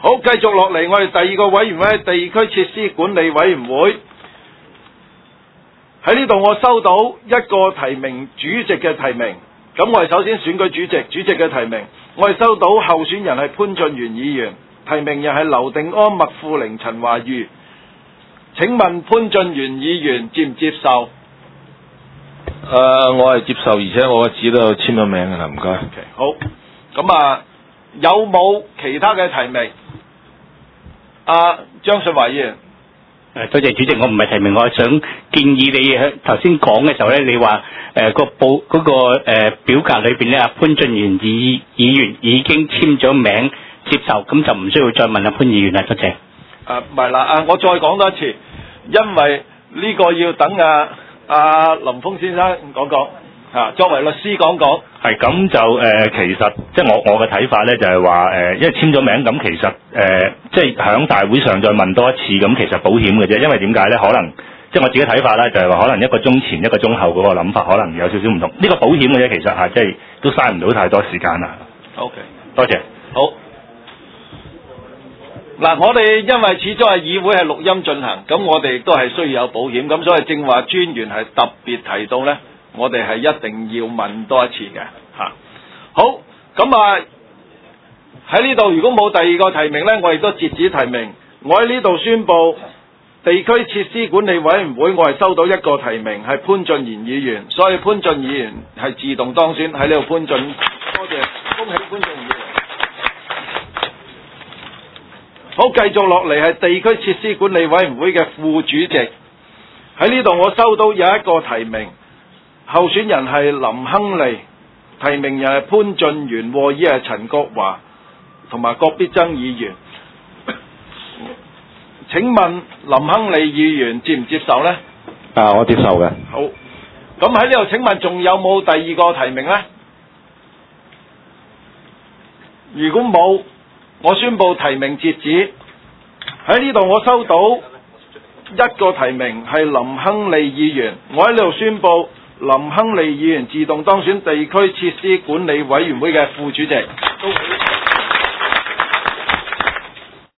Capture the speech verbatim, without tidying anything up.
好，繼續落嚟，我哋第二個委員會係地區設施管理委員會。喺呢度我收到一個提名主席嘅提名，咁我哋首先選舉主席，主席嘅提名，我哋收到候選人係潘俊源議員，提名人係劉定安、麥富玲、陳華瑜。請問潘俊源議員接唔接受？ 誒、呃，我係接受，而且我個紙都有簽咗名㗎啦，唔該。 Okay, 好，咁啊，有冇其他嘅提名？阿、啊、張信華議員。 誒，多謝主席，我唔係提名，我係想建議你喺頭先講嘅時候咧，你話誒個報嗰個誒表格裏邊咧，阿潘俊源議議員已經簽咗名接受，咁就唔需要再問阿潘議員啦，多謝。 啊，唔係啦，啊，我再講多一次，因為呢個要等阿阿林峰先生講講，嚇，作為律師講講。 係咁就誒、呃，其實即係我我嘅睇法咧，就係話誒，因為簽咗名咁，其實誒、呃，即係喺大會上再問多一次，咁其實保險嘅啫。因為點解咧？可能即係我自己睇法咧，就係話可能一個鐘前一個鐘後嗰個諗法可能有少少唔同。呢、這個保險嘅啫，其實係即係都嘥唔到太多時間啦。 OK， 多謝。 好。嗱，我哋因為始終係議會係錄音進行，咁我哋亦都係需要有保險，咁所以正話專員係特別提到咧。我哋係一定要問多一次嘅嚇。好，咁啊喺呢度如果冇第二個提名呢，我亦都截止提名。我喺呢度宣布地區設施管理委員會，我係收到一個提名係潘俊源議員，所以潘俊議員係自動當選喺呢度。潘俊，多謝，恭喜潘俊議員。好，繼續落嚟係地區設施管理委員會嘅副主席，喺呢度我收到有一個提名。候選人係林亨利，提名人係潘俊源，和議係陳國華同埋郭必爭議員。請問林亨利議員接唔接受呢？ 啊，我接受嘅。 好，咁喺呢度請問仲有冇第二個提名呢？如果冇，我宣布提名截止。喺呢度我收到一個提名係林亨利議員，我喺呢度宣布。林亨利議員自動當選地區設施管理委員會嘅副主席。